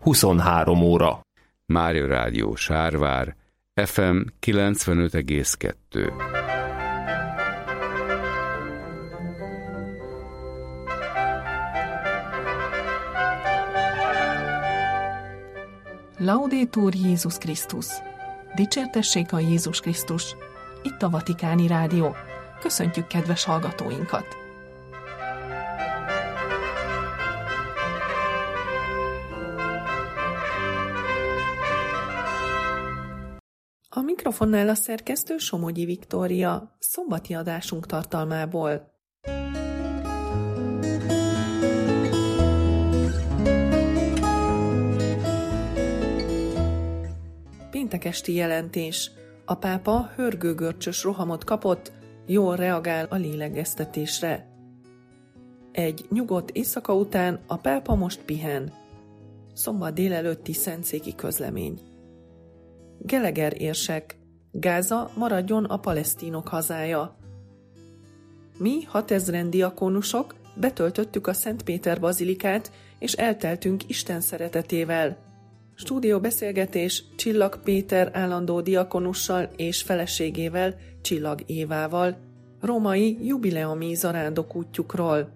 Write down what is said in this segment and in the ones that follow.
23 óra. Mária Rádió Sárvár, FM 95,2. Laudetur Jézus Krisztus! Dicsértessék a Jézus Krisztus! Itt a Vatikáni Rádió. Köszöntjük kedves hallgatóinkat! A mikrofonnál a szerkesztő Somogyi Viktória, szombati adásunk tartalmából. Péntek esti jelentés. A pápa hörgőgörcsös rohamot kapott, jól reagál a lélegeztetésre. Egy nyugodt éjszaka után a pápa most pihen. Szombat délelőtti szentszéki közlemény. Geleger érsek. Gáza maradjon a palesztinok hazája. Mi 6000 diakonusok betöltöttük a Szent Péter bazilikát, és elteltünk Isten szeretetével. Stúdióbeszélgetés Csillag Péter állandó diakonussal és feleségével, Csillag Évával, római jubileumi zarándokútjukról.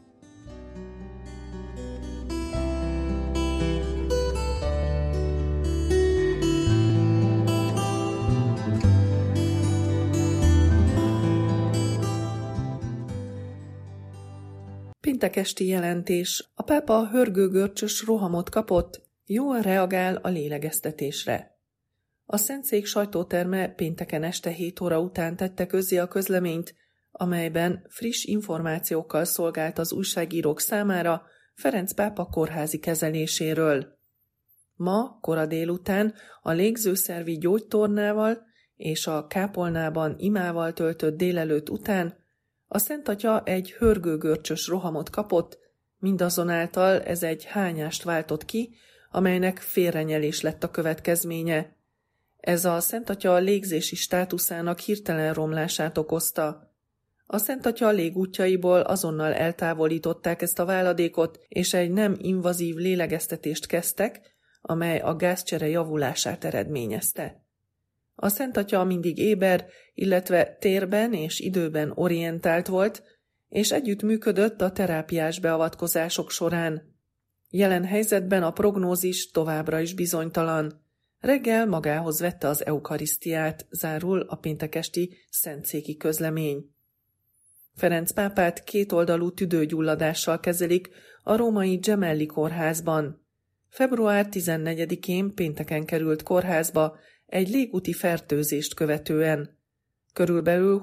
Péntek esti jelentés. A pápa hörgőgörcsös rohamot kapott, jól reagál a lélegeztetésre. A Szentszék sajtóterme pénteken este 7 óra után tette közzé a közleményt, amelyben friss információkkal szolgált az újságírók számára Ferenc pápa kórházi kezeléséről. Ma, kora délután a légzőszervi gyógytornával és a kápolnában imával töltött délelőtt után a Szent Atya egy hörgőgörcsös rohamot kapott, mindazonáltal ez egy hányást váltott ki, amelynek félrenyelés lett a következménye. Ez a Szent Atya légzési státuszának hirtelen romlását okozta. A Szent Atya légútjaiból azonnal eltávolították ezt a váladékot, és egy nem invazív lélegeztetést kezdtek, amely a gázcsere javulását eredményezte. A Szent Atya mindig éber, illetve térben és időben orientált volt, és együttműködött a terápiás beavatkozások során. Jelen helyzetben a prognózis továbbra is bizonytalan. Reggel magához vette az eukarisztiát, zárul a péntekesti szentszéki közlemény. Ferenc pápát kétoldalú tüdőgyulladással kezelik a római Gemelli kórházban. Február 14-én pénteken került kórházba egy légúti fertőzést követően. Körülbelül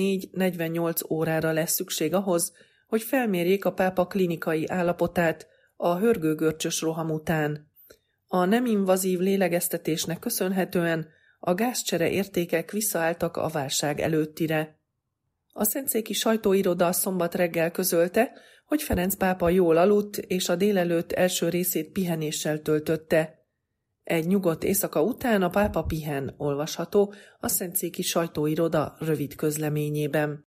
24-48 órára lesz szükség ahhoz, hogy felmérjék a pápa klinikai állapotát a hörgőgörcsös roham után. A nem invazív lélegeztetésnek köszönhetően a gázcsere értékek visszaálltak a válság előttire. A szentszéki sajtóiroda szombat reggel közölte, hogy Ferenc pápa jól aludt, és a délelőtt első részét pihenéssel töltötte. Egy nyugodt éjszaka után a pápa pihen, olvasható a szentszéki sajtóiroda rövid közleményében.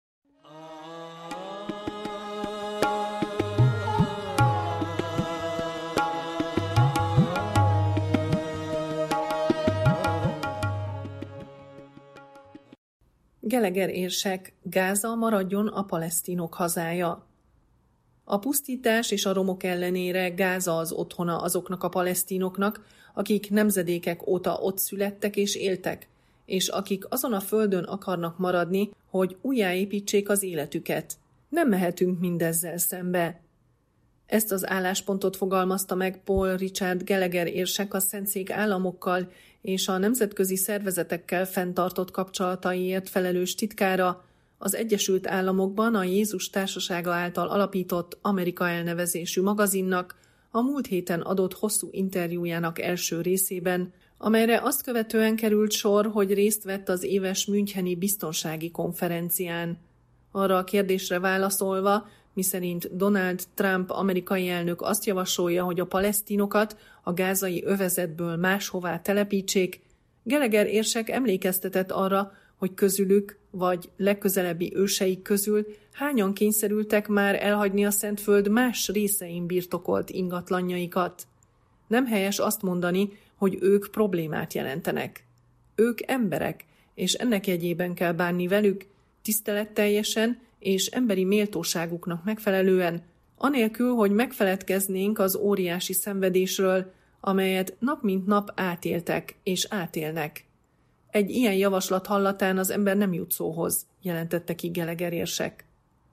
Geleger érsek. Gáza maradjon a palesztinok hazája. A pusztítás és a romok ellenére Gáza az otthona azoknak a palesztinoknak, akik nemzedékek óta ott születtek és éltek, és akik azon a földön akarnak maradni, hogy újjáépítsék az életüket. Nem mehetünk mindezzel szembe. Ezt az álláspontot fogalmazta meg Paul Richard Geleger érsek a Szentszék államokkal és a nemzetközi szervezetekkel fenntartott kapcsolataiért felelős titkára, az Egyesült Államokban a Jézus Társasága által alapított Amerika elnevezésű magazinnak a múlt héten adott hosszú interjújának első részében, amelyre azt követően került sor, hogy részt vett az éves müncheni biztonsági konferencián. Arra a kérdésre válaszolva, miszerint Donald Trump amerikai elnök azt javasolja, hogy a palesztinokat a gázai övezetből máshová telepítsék, Geleger érsek emlékeztetett arra, hogy közülük, vagy legközelebbi őseik közül hányan kényszerültek már elhagyni a Szentföld más részein birtokolt ingatlanjaikat. Nem helyes azt mondani, hogy ők problémát jelentenek. Ők emberek, és ennek jegyében kell bánni velük, tiszteletteljesen és emberi méltóságuknak megfelelően, anélkül, hogy megfeledkeznénk az óriási szenvedésről, amelyet nap mint nap átéltek és átélnek. Egy ilyen javaslat hallatán az ember nem jut szóhoz, jelentette ki Gallagher érsek.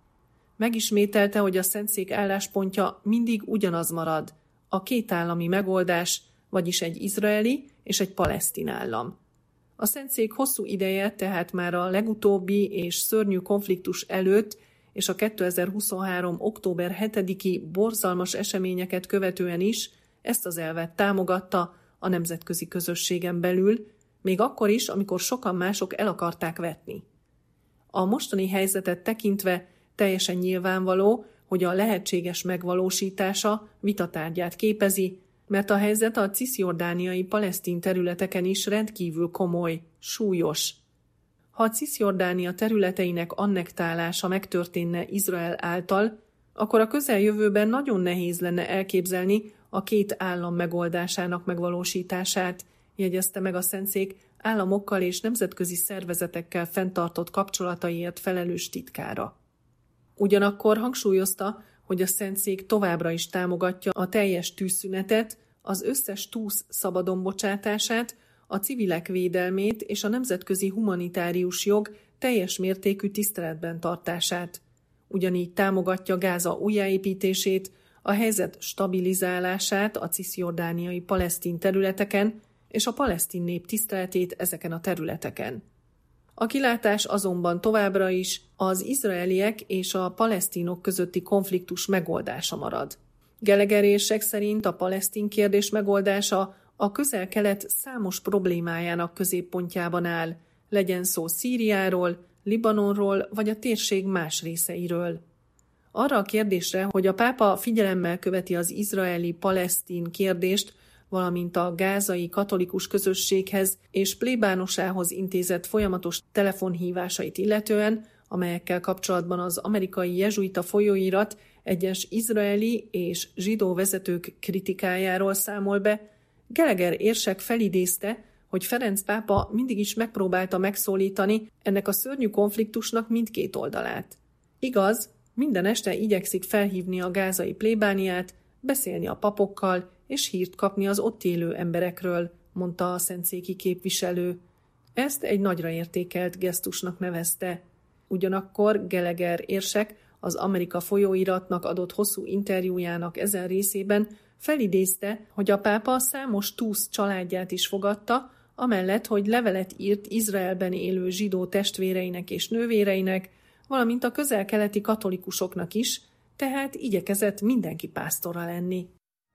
Megismételte, hogy a Szentszék álláspontja mindig ugyanaz marad, a kétállami megoldás, vagyis egy izraeli és egy palesztin állam. A Szentszék hosszú ideje, tehát már a legutóbbi és szörnyű konfliktus előtt és a 2023. október 7-i borzalmas eseményeket követően is ezt az elvet támogatta a nemzetközi közösségen belül, még akkor is, amikor sokan mások el akarták vetni. A mostani helyzetet tekintve teljesen nyilvánvaló, hogy a lehetséges megvalósítása vitatárgyát képezi, mert a helyzet a ciszjordániai palesztin területeken is rendkívül komoly, súlyos. Ha a Ciszjordánia területeinek annektálása megtörténne Izrael által, akkor a közeljövőben nagyon nehéz lenne elképzelni a két állam megoldásának megvalósítását, jegyezte meg a Szentszék államokkal és nemzetközi szervezetekkel fenntartott kapcsolataiért felelős titkára. Ugyanakkor hangsúlyozta, hogy a Szentszék továbbra is támogatja a teljes tűzszünetet, az összes túsz szabadon bocsátását, a civilek védelmét és a nemzetközi humanitárius jog teljes mértékű tiszteletben tartását. Ugyanígy támogatja Gáza újjáépítését, a helyzet stabilizálását a ciszjordániai palesztin területeken és a palesztin nép tiszteletét ezeken a területeken. A kilátás azonban továbbra is az izraeliek és a palesztinok közötti konfliktus megoldása marad. Gallagher érsek szerint a palesztin kérdés megoldása a Közel-Kelet számos problémájának középpontjában áll, legyen szó Szíriáról, Libanonról vagy a térség más részeiről. Arra a kérdésre, hogy a pápa figyelemmel követi az izraeli-palesztin kérdést, valamint a gázai katolikus közösséghez és plébánosához intézett folyamatos telefonhívásait illetően, amelyekkel kapcsolatban az amerikai jezsuita folyóirat egyes izraeli és zsidó vezetők kritikájáról számol be, Gallagher érsek felidézte, hogy Ferenc pápa mindig is megpróbálta megszólítani ennek a szörnyű konfliktusnak mindkét oldalát. Igaz, minden este igyekszik felhívni a gázai plébániát, beszélni a papokkal és hírt kapni az ott élő emberekről, mondta a szentszéki képviselő. Ezt egy nagyra értékelt gesztusnak nevezte. Ugyanakkor Gallagher érsek az Amerika folyóiratnak adott hosszú interjújának ezen részében felidézte, hogy a pápa számos túsz családját is fogadta, amellett, hogy levelet írt Izraelben élő zsidó testvéreinek és nővéreinek, valamint a közel-keleti katolikusoknak is, tehát igyekezett mindenki pásztora lenni.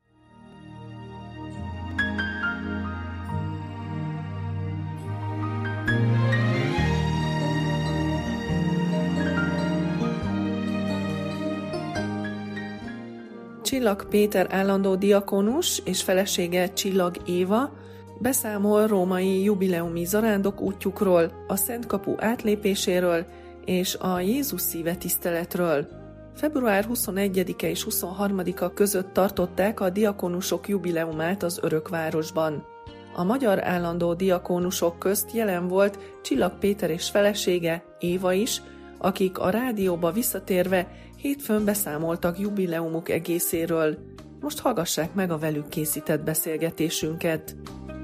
Csillag Péter állandó diakónus és felesége Csillag Éva beszámol római jubileumi zarándok útjukról, a Szent Kapu átlépéséről és a Jézus szíve tiszteletről. Február 21-e és 23-a között tartották a diakónusok jubileumát az Örökvárosban. A magyar állandó diakónusok közt jelen volt Csillag Péter és felesége, Éva is, akik a rádióba visszatérve hétfőn beszámoltak jubileumuk egészéről. Most hallgassák meg a velük készített beszélgetésünket.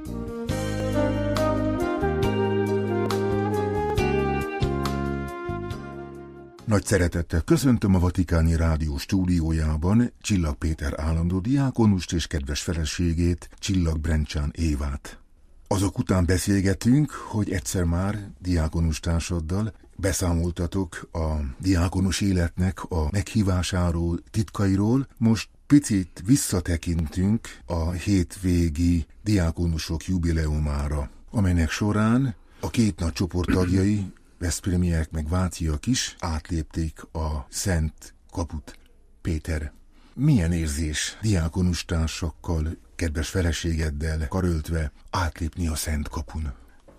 Nagy szeretettel köszöntöm a Vatikáni Rádió stúdiójában Csillag Péter állandó diákonust és kedves feleségét, Csillag Brencsán Évát. Azok után beszélgetünk, hogy egyszer már diákonus társaddal beszámoltatok a diákonus életnek a meghívásáról, titkairól. Most picit visszatekintünk a hétvégi diákonusok jubileumára, amelynek során a két nagy csoport tagjai, veszprémiek meg váciak is átlépték a Szent Kaput. Péter, milyen érzés diákonus társakkal, kedves feleségeddel karöltve átlépni a Szent Kapun?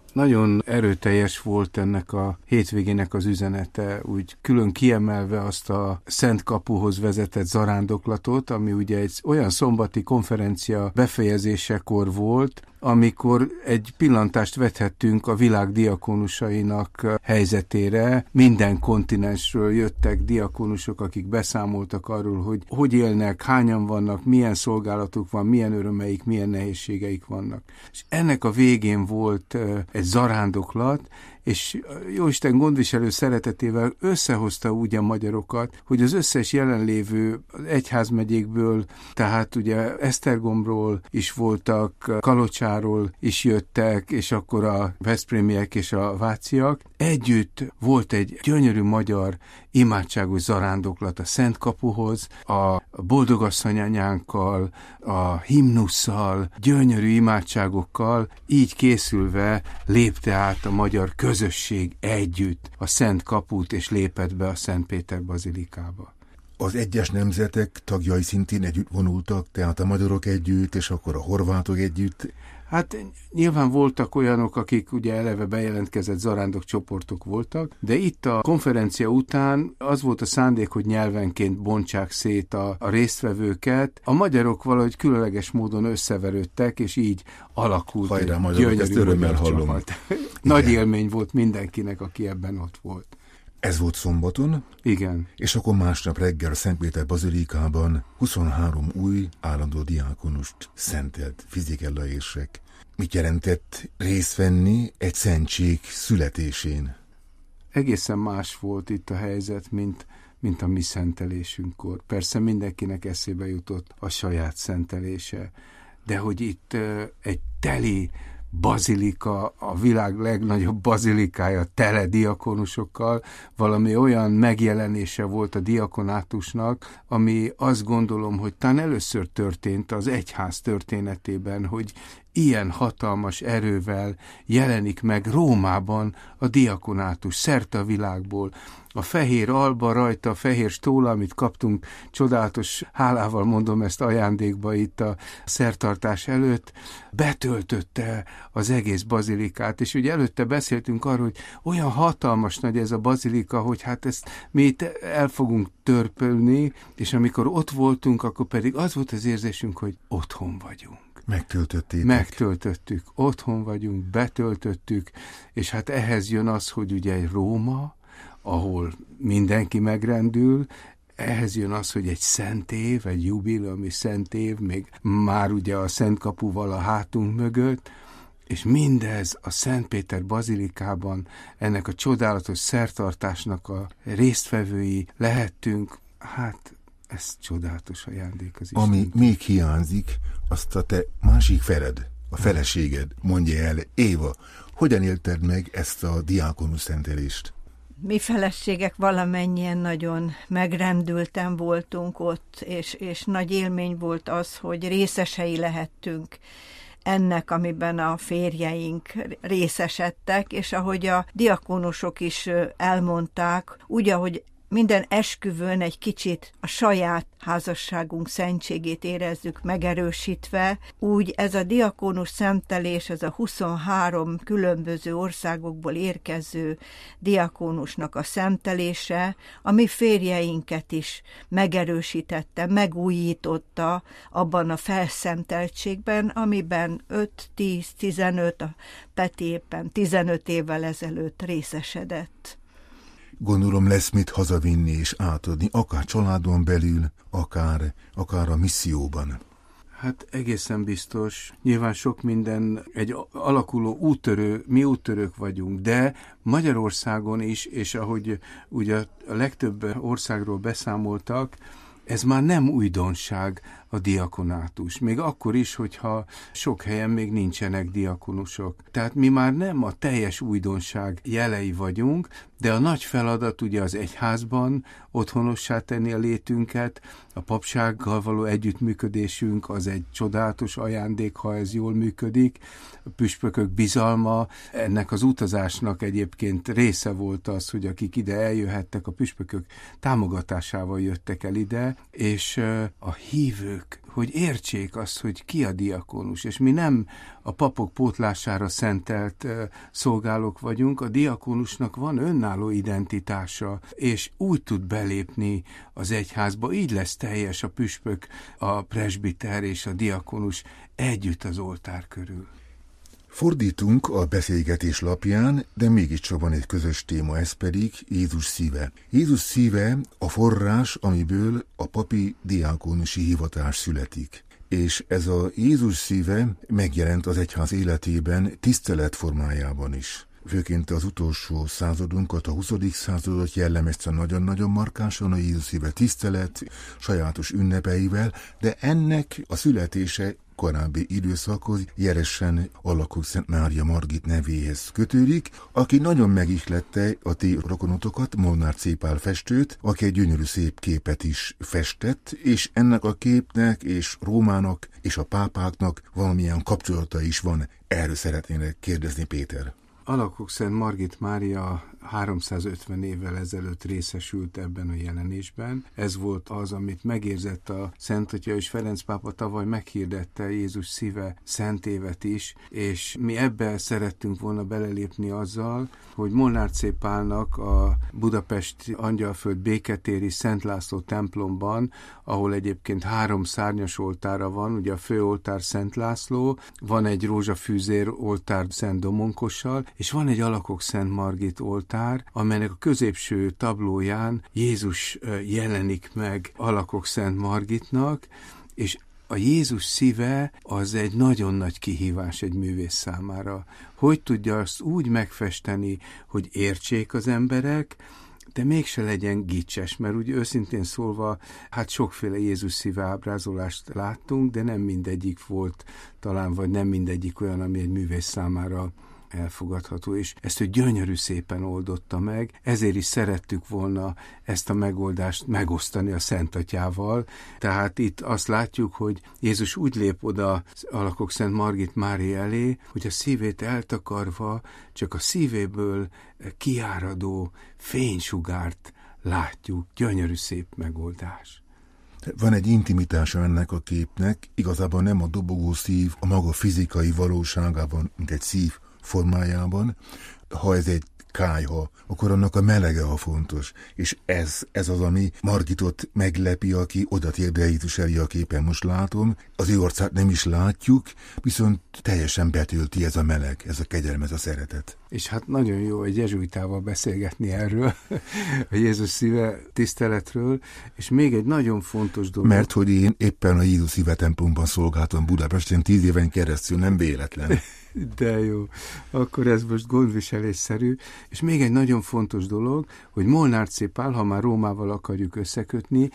Nagyon erőteljes volt ennek a hétvégének az üzenete, úgy külön kiemelve azt a Szent Kapuhoz vezetett zarándoklatot, ami ugye egy olyan szombati konferencia befejezésekor volt, amikor egy pillantást vethettünk a világ diakónusainak helyzetére. Minden kontinensről jöttek diakónusok, akik beszámoltak arról, hogy élnek, hányan vannak, milyen szolgálatuk van, milyen örömeik, milyen nehézségeik vannak. És ennek a végén volt egy zarándoklat, és Jóisten gondviselő szeretetével összehozta úgy a magyarokat, hogy az összes jelenlévő egyházmegyékből, tehát ugye Esztergomról is voltak, Kalocsáról is jöttek, és akkor a veszprémiek és a váciak. Együtt volt egy gyönyörű magyar imádságos zarándoklat a Szent Kapuhoz, a Boldogasszony anyánkkal, a himnusszal, gyönyörű imádságokkal, így készülve lépte át a magyar közösség együtt a Szent Kaput, és lépett be a Szent Péter bazilikába. Az egyes nemzetek tagjai szintén együtt vonultak, tehát a magyarok együtt, és akkor a horvátok együtt. Hát nyilván voltak olyanok, akik ugye eleve bejelentkezett zarándok csoportok voltak, de itt a konferencia után az volt a szándék, hogy nyelvenként bontsák szét a résztvevőket. A magyarok valahogy különleges módon összeverődtek, és így alakult egy gyönyörű magyar csapat. Nagy élmény volt mindenkinek, aki ebben ott volt. Ez volt szombaton? Igen. És akkor másnap reggel Szentpéter bazilikában 23 új állandó diákonust szentelt Fizikella érsek. Mit jelentett részt venni egy szentség születésén? Egészen más volt itt a helyzet, mint a mi szentelésünkkor. Persze mindenkinek eszébe jutott a saját szentelése, de hogy itt egy teli bazilika, a világ legnagyobb bazilikája tele diakonusokkal, valami olyan megjelenése volt a diakonátusnak, ami azt gondolom, hogy talán először történt az egyház történetében, hogy ilyen hatalmas erővel jelenik meg Rómában a diakonátus szerte a világból. A fehér alba rajta, a fehér stóla, amit kaptunk, csodálatos hálával mondom ezt ajándékba itt a szertartás előtt, betöltötte az egész bazilikát, és ugye előtte beszéltünk arról, hogy olyan hatalmas nagy ez a bazilika, hogy hát ezt mi itt el fogunk törpölni, és amikor ott voltunk, akkor pedig az volt az érzésünk, hogy otthon vagyunk. Megtöltöttük, otthon vagyunk, betöltöttük, és hát ehhez jön az, hogy ugye Róma, ahol mindenki megrendül, ehhez jön az, hogy egy szent év, egy jubileumi szent év, még már ugye a Szent Kapuval a hátunk mögött, és mindez a Szent Péter bazilikában, ennek a csodálatos szertartásnak a résztvevői lehettünk, hát ez csodálatos ajándék az Isten. Ami még hiányzik, azt a te másik feled, a feleséged mondja el. Éva, hogyan élted meg ezt a diákonus szentelést? Mi feleségek valamennyien nagyon megrendülten voltunk ott, és nagy élmény volt az, hogy részesei lehettünk ennek, amiben a férjeink részesedtek, és ahogy a diakónusok is elmondták, úgy, ahogy minden esküvőn egy kicsit a saját házasságunk szentségét érezzük megerősítve, úgy ez a diakónus szentelés, ez a 23 különböző országokból érkező diakónusnak a szentelése, a mi férjeinket is megerősítette, megújította abban a felszenteltségben, amiben 5-10-15, a Peti éppen 15 évvel ezelőtt részesedett. Gondolom lesz mit hazavinni és átadni, akár családon belül, akár a misszióban. Hát egészen biztos. Nyilván sok minden egy alakuló úttörő, mi úttörők vagyunk, de Magyarországon is, és ahogy ugye a legtöbb országról beszámoltak, ez már nem újdonság a diakonátus. Még akkor is, hogyha sok helyen még nincsenek diakonusok. Tehát mi már nem a teljes újdonság jelei vagyunk, de a nagy feladat ugye az egyházban otthonossá tenni a létünket, a papsággal való együttműködésünk az egy csodálatos ajándék, ha ez jól működik. A püspökök bizalma, ennek az utazásnak egyébként része volt az, hogy akik ide eljöhettek, a püspökök támogatásával jöttek el ide, és a hívők, hogy értsék azt, hogy ki a diakonus, és mi nem a papok pótlására szentelt szolgálók vagyunk, a diakonusnak van önálló identitása, és úgy tud belépni az egyházba, így lesz teljes a püspök, a presbiter és a diakonus együtt az oltár körül. Fordítunk a beszélgetés lapján, de mégiscsak van egy közös téma, ez pedig Jézus szíve. Jézus szíve a forrás, amiből a papi diákonusi hivatás születik. És ez a Jézus szíve megjelent az egyház életében tisztelet formájában is. Főként az utolsó századunkat, a 20. századot jellemezte nagyon-nagyon markánsan a Jézus szíve tisztelet, sajátos ünnepeivel, de ennek a születése korábbi időszakhoz Jeresen Alakok Szent Mária Margit nevéhez kötődik, aki nagyon megihlette a ti rokonotokat, Molnár C. Pál festőt, aki egy gyönyörű szép képet is festett, és ennek a képnek és Rómának és a pápáknak valamilyen kapcsolata is van. Erről szeretnének kérdezni, Péter. Alakok Szent Margit Mária 350 évvel ezelőtt részesült ebben a jelenésben. Ez volt az, amit megérzett a Szent Atya, és Ferenc pápa tavaly meghirdette Jézus szíve szent évet is, és mi ebbe szerettünk volna belelépni azzal, hogy Molnár C. Pálnak a budapesti Angyalföld béketéri Szent László templomban, ahol egyébként 3 szárnyas oltára van, ugye a főoltár Szent László, van egy rózsafűzér oltár Szent Domonkossal, és van egy Alakok Szent Margit oltár, amelynek a középső tablóján Jézus jelenik meg Alakok Szent Margitnak, és a Jézus szíve az egy nagyon nagy kihívás egy művész számára. Hogy tudja azt úgy megfesteni, hogy értsék az emberek, de mégse legyen gicses, mert úgy őszintén szólva, hát sokféle Jézus szíve ábrázolást láttunk, de nem mindegyik volt talán, vagy nem mindegyik olyan, ami egy művész számára elfogadható, és ezt ő gyönyörű szépen oldotta meg, ezért is szerettük volna ezt a megoldást megosztani a Szent Atyával. Tehát itt azt látjuk, hogy Jézus úgy lép oda Alakok Szent Margit Mária elé, hogy a szívét eltakarva csak a szívéből kiáradó fénysugárt látjuk. Gyönyörű szép megoldás. Van egy intimitása ennek a képnek, igazából nem a dobogó szív a maga fizikai valóságában, mint egy szív formájában. Ha ez egy kályha, akkor annak a melege a fontos. És ez az, ami Margitot meglepi, aki oda tér be Jézus elé a képen, most látom. Az ő arcát nem is látjuk, viszont teljesen betölti ez a meleg, ez a kegyelem, ez a szeretet. És hát nagyon jó egy jezsuitával beszélgetni erről, a Jézus szíve tiszteletről, és még egy nagyon fontos dolog. Mert hogy én éppen a Jézus szíve templomban szolgáltam Budapesten 10 éven keresztül, nem véletlen. De jó, akkor ez most gondviselésszerű. És még egy nagyon fontos dolog, hogy Molnár C. Pál, ha már Rómával akarjuk összekötni,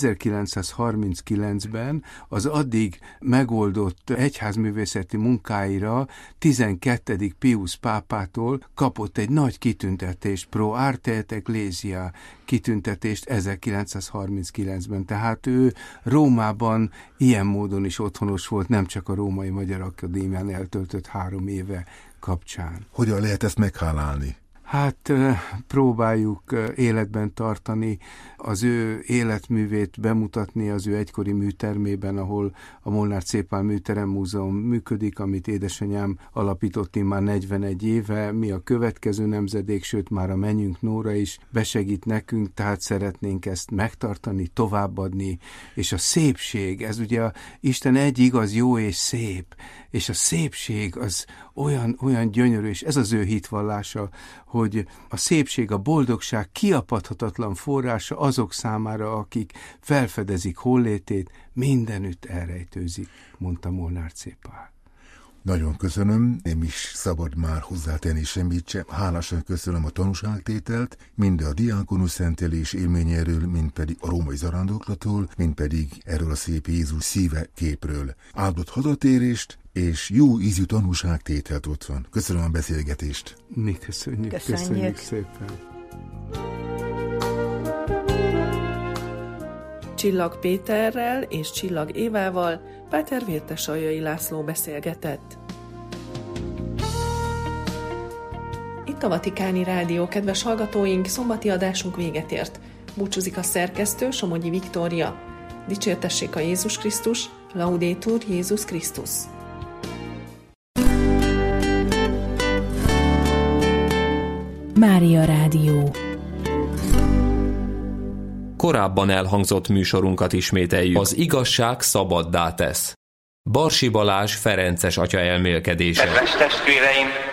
1939-ben az addig megoldott egyházművészeti munkáira 12. Pius pápától kapott egy nagy kitüntetést, Pro Arte et Ecclesia kitüntetést 1939-ben. Tehát ő Rómában ilyen módon is otthonos volt, nem csak a Római Magyar Akadémián eltöltött 3 éve kapcsán. Hogyan lehet ezt meghálálni? Hát próbáljuk életben tartani, az ő életművét bemutatni az ő egykori műtermében, ahol a Molnár C. Pál Műterem Múzeum működik, amit édesanyám alapított már 41 éve, mi a következő nemzedék, sőt már a mennyünk Nóra is besegít nekünk, tehát szeretnénk ezt megtartani, továbbadni, és a szépség, ez ugye Isten egy igaz, jó és szép, és a szépség az olyan gyönyörű, és ez az ő hitvallása, hogy a szépség, a boldogság kiapadhatatlan forrása azok számára, akik felfedezik hollétét, mindenütt elrejtőzik, mondta Molnár C. Pál. Nagyon köszönöm, nem is szabad már hozzátenni semmit sem. Hálásan köszönöm a tanúságtételt, mind a diákonus szentelés élményéről, mind pedig a római zarándoklatról, mind pedig erről a szép Jézus szíve képről. Áldott hazatérést, és jó ízű tanúságtételt ott van. Köszönöm a beszélgetést. Mi köszönjük szépen. Csillag Péterrel és Csillag Évával Páter Vértesaljai László beszélgetett. Itt a Vatikáni Rádió, kedves hallgatóink, szombati adásunk véget ért. Búcsúzik a szerkesztő, Somogyi Viktória. Dicsértessék a Jézus Krisztus, Laudetur Jézus Krisztus. Mária Rádió. Korábban elhangzott műsorunkat ismételjük. Az igazság szabaddá tesz. Barsi Balázs ferences atya elmélkedése. Kedves testvéreim!